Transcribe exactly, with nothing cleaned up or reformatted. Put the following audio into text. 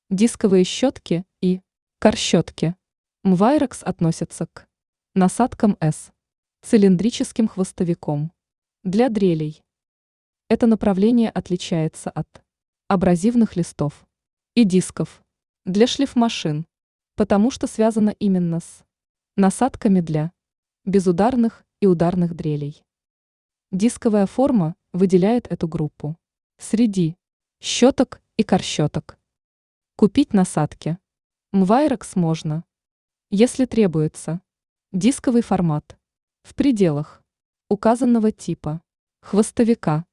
Дисковые щетки и корщетки. Мвайрекс относятся к насадкам S, цилиндрическим хвостовиком. Для дрелей. Это направление отличается от абразивных листов и дисков для шлифмашин, потому что связано именно с насадками для безударных и ударных дрелей. Дисковая форма выделяет эту группу среди щеток и корщеток. Купить насадки Мвайрекс можно, если требуется дисковый формат в пределах указанного типа хвостовика.